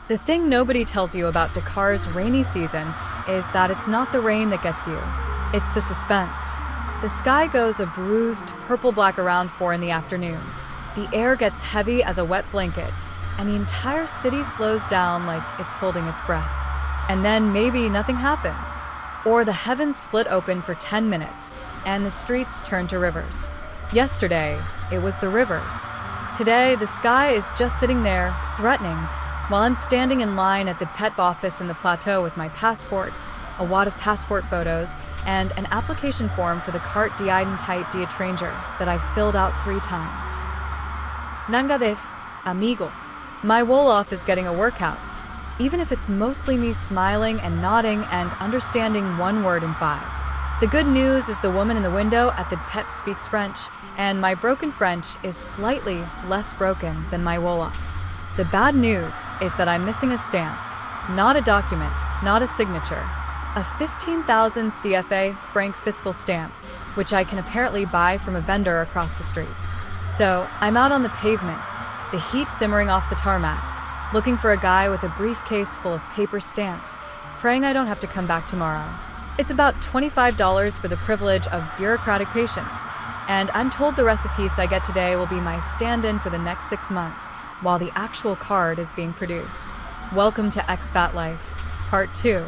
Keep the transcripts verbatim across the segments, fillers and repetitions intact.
The thing nobody tells you about Dakar's rainy season is that it's not the rain that gets you. It's the suspense. The sky goes a bruised purple-black around four in the afternoon. The air gets heavy as a wet blanket, and the entire city slows down like it's holding its breath. And then maybe nothing happens. Or the heavens split open for ten minutes, and the streets turn to rivers. Yesterday, it was the rivers. Today, the sky is just sitting there, threatening, while I'm standing in line at the P E T office in the Plateau with my passport, a wad of passport photos, and an application form for the carte d'identité d'étranger that I filled out three times. Nangadef, amigo. My Wolof is getting a workout, even if it's mostly me smiling and nodding and understanding one word in five. The good news is the woman in the window at the P E T speaks French, and my broken French is slightly less broken than my Wolof. The bad news is that I'm missing a stamp. Not a document, not a signature. A fifteen thousand C F A franc fiscal stamp, which I can apparently buy from a vendor across the street. So, I'm out on the pavement, the heat simmering off the tarmac, looking for a guy with a briefcase full of paper stamps, praying I don't have to come back tomorrow. It's about twenty-five dollars for the privilege of bureaucratic patience, and I'm told the recipes I get today will be my stand-in for the next six months, while the actual card is being produced. Welcome to Expat Life, Part two.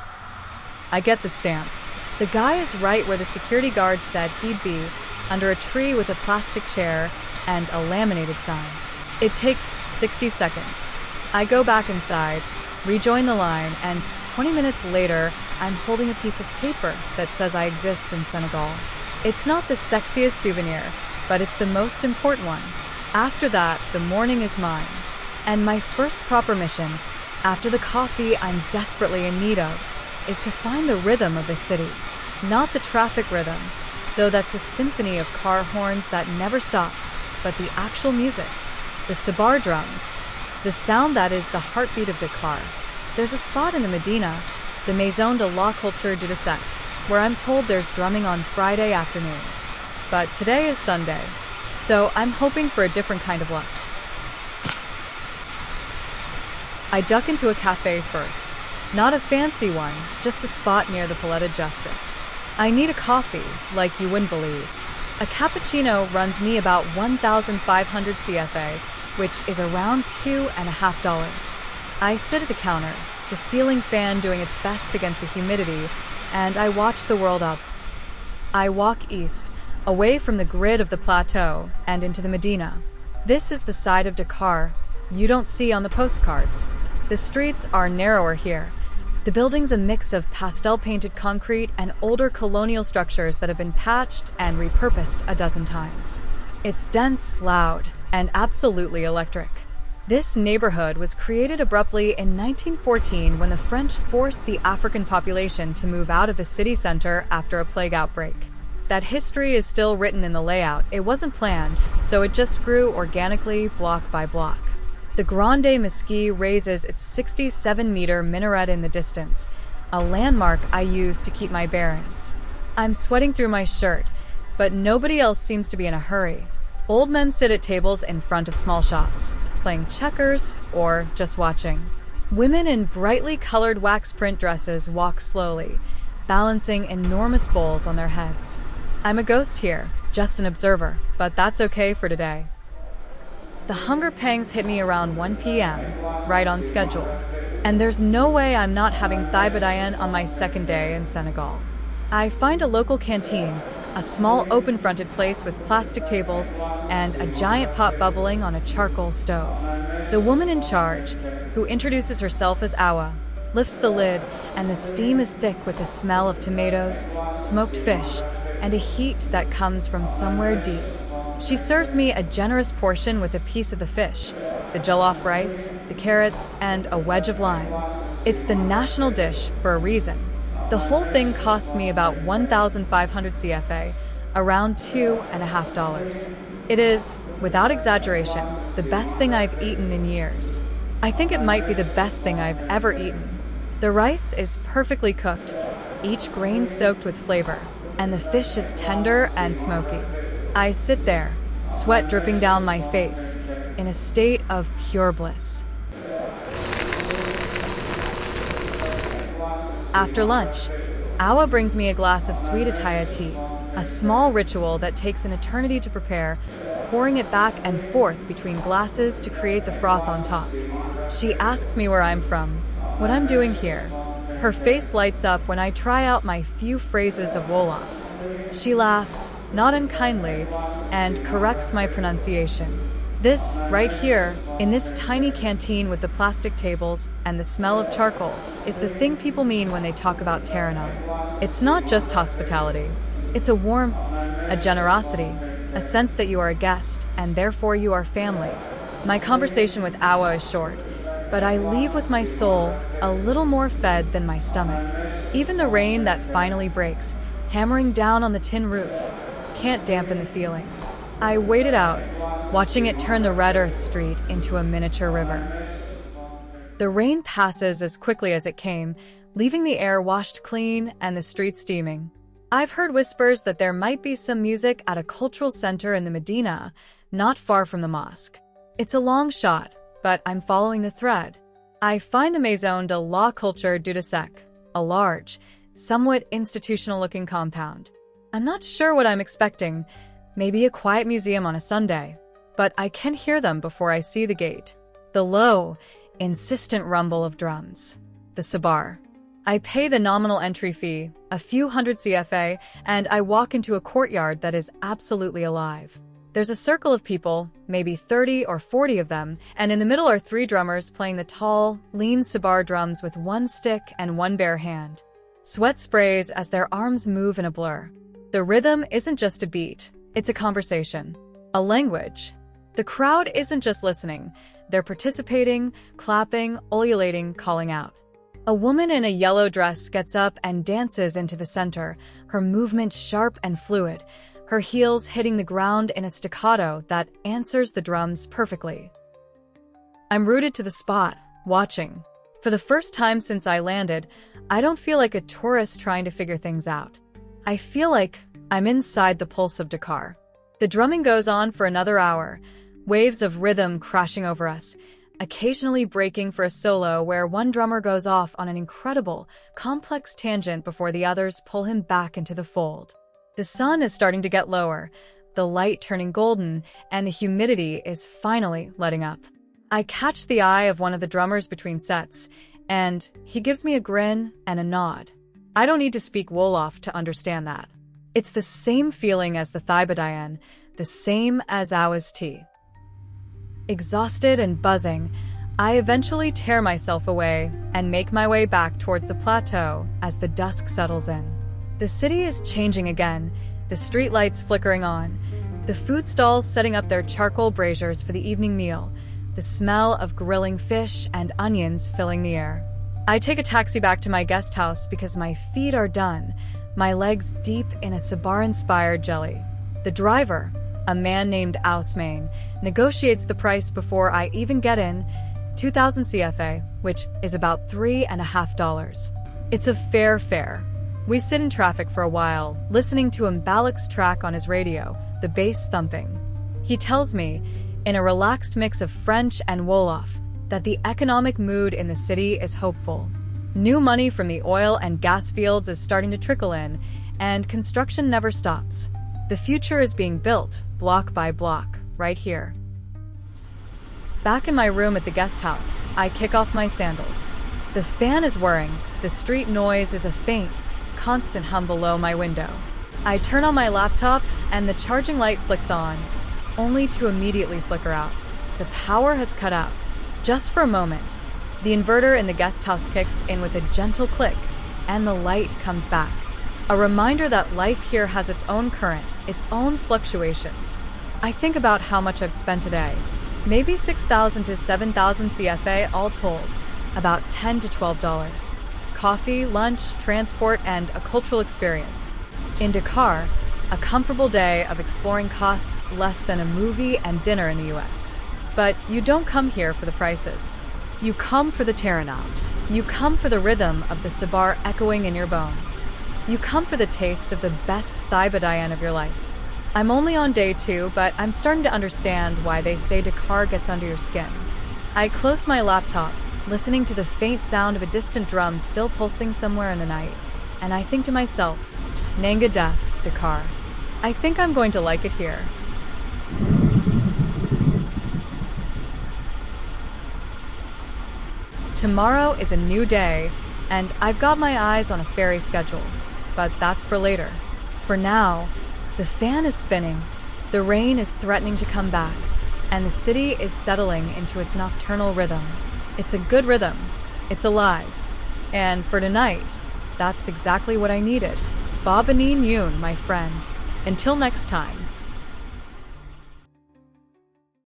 I get the stamp. The guy is right where the security guard said he'd be, under a tree with a plastic chair and a laminated sign. It takes sixty seconds. I go back inside, rejoin the line, and twenty minutes later, I'm holding a piece of paper that says I exist in Senegal. It's not the sexiest souvenir, but it's the most important one. After that, the morning is mine. And my first proper mission, after the coffee I'm desperately in need of, is to find the rhythm of the city. Not the traffic rhythm, though that's a symphony of car horns that never stops, but the actual music, the Sabar drums, the sound that is the heartbeat of Dakar. There's a spot in the Medina, the Maison de la Culture du Sec, where I'm told there's drumming on Friday afternoons. But today is Sunday, so I'm hoping for a different kind of luck. I duck into a cafe first. Not a fancy one, just a spot near the Palais de Justice. I need a coffee, like you wouldn't believe. A cappuccino runs me about one thousand five hundred C F A, which is around two and a half dollars. I sit at the counter, the ceiling fan doing its best against the humidity, and I watch the world up. I walk east, away from the grid of the plateau, and into the Medina. This is the side of Dakar you don't see on the postcards. The streets are narrower here. The building's a mix of pastel-painted concrete and older colonial structures that have been patched and repurposed a dozen times. It's dense, loud, and absolutely electric. This neighborhood was created abruptly in nineteen fourteen when the French forced the African population to move out of the city center after a plague outbreak. That history is still written in the layout. It wasn't planned, so it just grew organically, block by block. The Grande Mosquée raises its sixty-seven meter minaret in the distance, a landmark I use to keep my bearings. I'm sweating through my shirt, but nobody else seems to be in a hurry. Old men sit at tables in front of small shops, playing checkers or just watching. Women in brightly colored wax print dresses walk slowly, balancing enormous bowls on their heads. I'm a ghost here, just an observer, but that's okay for today. The hunger pangs hit me around one p m, right on schedule. And there's no way I'm not having thibadayan on my second day in Senegal. I find a local canteen, a small open-fronted place with plastic tables and a giant pot bubbling on a charcoal stove. The woman in charge, who introduces herself as Awa, lifts the lid, and the steam is thick with the smell of tomatoes, smoked fish, and a heat that comes from somewhere deep. She serves me a generous portion with a piece of the fish, the jollof rice, the carrots, and a wedge of lime. It's the national dish for a reason. The whole thing costs me about one thousand five hundred C F A, around two and a half dollars. It is, without exaggeration, the best thing I've eaten in years. I think it might be the best thing I've ever eaten. The rice is perfectly cooked, each grain soaked with flavor, and the fish is tender and smoky. I sit there, sweat dripping down my face, in a state of pure bliss. After lunch, Awa brings me a glass of sweet Ataya tea, a small ritual that takes an eternity to prepare, pouring it back and forth between glasses to create the froth on top. She asks me where I'm from, what I'm doing here. Her face lights up when I try out my few phrases of Wolof. She laughs, not unkindly, and corrects my pronunciation. This, right here, in this tiny canteen with the plastic tables and the smell of charcoal, is the thing people mean when they talk about Taranon. It's not just hospitality. It's a warmth, a generosity, a sense that you are a guest, and therefore you are family. My conversation with Awa is short, but I leave with my soul a little more fed than my stomach. Even the rain that finally breaks, hammering down on the tin roof, can't dampen the feeling. I wait it out, watching it turn the red earth street into a miniature river. The rain passes as quickly as it came, leaving the air washed clean and the street steaming. I've heard whispers that there might be some music at a cultural center in the Medina, not far from the mosque. It's a long shot, but I'm following the thread. I find the Maison de la Culture du Sec, a large, somewhat institutional-looking compound. I'm not sure what I'm expecting, maybe a quiet museum on a Sunday, but I can hear them before I see the gate. The low, insistent rumble of drums. The Sabar. I pay the nominal entry fee, a few hundred C F A, and I walk into a courtyard that is absolutely alive. There's a circle of people, maybe thirty or forty of them, and in the middle are three drummers playing the tall, lean Sabar drums with one stick and one bare hand. Sweat sprays as their arms move in a blur. The rhythm isn't just a beat, it's a conversation, a language. The crowd isn't just listening, they're participating, clapping, ululating, calling out. A woman in a yellow dress gets up and dances into the center, her movement sharp and fluid, her heels hitting the ground in a staccato that answers the drums perfectly. I'm rooted to the spot, watching. For the first time since I landed, I don't feel like a tourist trying to figure things out. I feel like I'm inside the pulse of Dakar. The drumming goes on for another hour, waves of rhythm crashing over us, occasionally breaking for a solo where one drummer goes off on an incredible, complex tangent before the others pull him back into the fold. The sun is starting to get lower, the light turning golden, and the humidity is finally letting up. I catch the eye of one of the drummers between sets, and he gives me a grin and a nod. I don't need to speak Wolof to understand that. It's the same feeling as the Thibadayan, the same as Awa's tea. Exhausted and buzzing, I eventually tear myself away and make my way back towards the plateau as the dusk settles in. The city is changing again, the streetlights flickering on, the food stalls setting up their charcoal braziers for the evening meal, the smell of grilling fish and onions filling the air. I take a taxi back to my guest house because my feet are done, my legs deep in a Sabar-inspired jelly. The driver, a man named Ausmain, negotiates the price before I even get in, two thousand C F A, which is about three and a half dollars. It's a fair fare. We sit in traffic for a while, listening to Mbalik's track on his radio, the bass thumping. He tells me, in a relaxed mix of French and Wolof, that the economic mood in the city is hopeful. New money from the oil and gas fields is starting to trickle in, and construction never stops. The future is being built, block by block, right here. Back in my room at the guest house, I kick off my sandals. The fan is whirring, the street noise is a faint, constant hum below my window. I turn on my laptop and the charging light flicks on, only to immediately flicker out. The power has cut out. Just for a moment, the inverter in the guest house kicks in with a gentle click, and the light comes back. A reminder that life here has its own current, its own fluctuations. I think about how much I've spent today. Maybe six thousand to seven thousand C F A all told, about ten to twelve dollars. Coffee, lunch, transport, and a cultural experience. In Dakar, a comfortable day of exploring costs less than a movie and dinner in the U S. But you don't come here for the prices. You come for the Taranon. You come for the rhythm of the Sabar echoing in your bones. You come for the taste of the best Thibadayan of your life. I'm only on day two, but I'm starting to understand why they say Dakar gets under your skin. I close my laptop, listening to the faint sound of a distant drum still pulsing somewhere in the night, and I think to myself, Nanga Death, Dakar. I think I'm going to like it here. Tomorrow is a new day, and I've got my eyes on a ferry schedule, but that's for later. For now, the fan is spinning, the rain is threatening to come back, and the city is settling into its nocturnal rhythm. It's a good rhythm. It's alive. And for tonight, that's exactly what I needed. Ba Banin Yoon, my friend. Until next time.